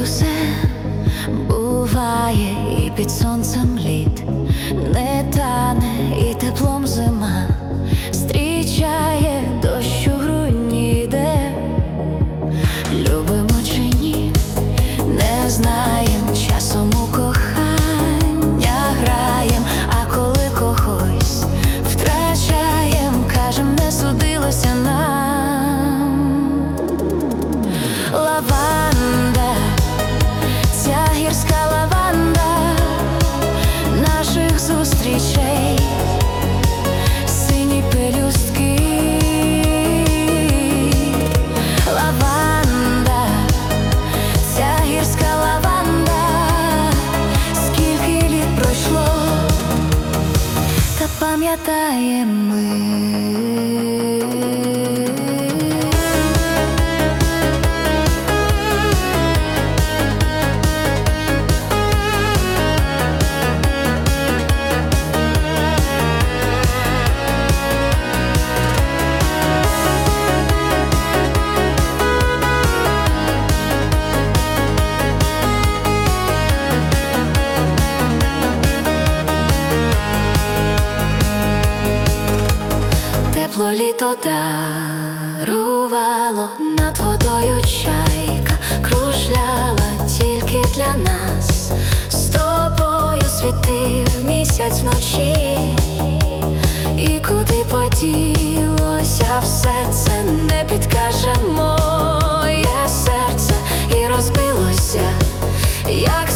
все буває, і під сонцем лід не тане, і теплом зима зустрічає, дощ у грудні йде. Любимо чи ні, не знаєм, часом у кохання граєм, а коли когось втрачаєм, кажем, не судилося нам. Лаванда, ця гірська лаванда наших зустрічей, сині пелюстки. Лаванда, ця гірська лаванда, скільки літ пройшло, та пам'ятаєм ми. Тепло літо дарувало, над водою чайка кружляла тільки для нас. З тобою світив місяць вночі, і куди поділося все це, не підкаже моє серце, і розбилося, як